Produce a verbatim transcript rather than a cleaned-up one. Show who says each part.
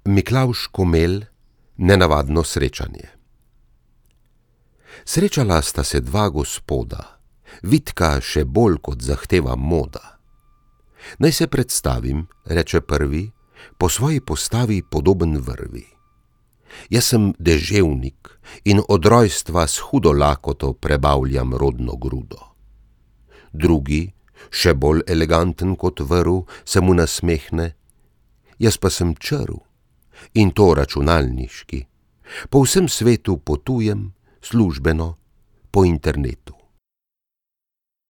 Speaker 1: Miklavž Komelj, nenavadno srečanje. Srečala sta se dva gospoda, vitka še bolj kot zahteva moda. Naj se predstavim, reče prvi, po svoji postavi podoben vrvi. Jaz sem deževnik in od rojstva s hudo lakoto prebavljam rodno grudo. Drugi, še bolj eleganten kot vrv, se mu nasmehne, jaz pa sem črv, in to računalniški. Po vsem svetu potujem, službeno, po internetu.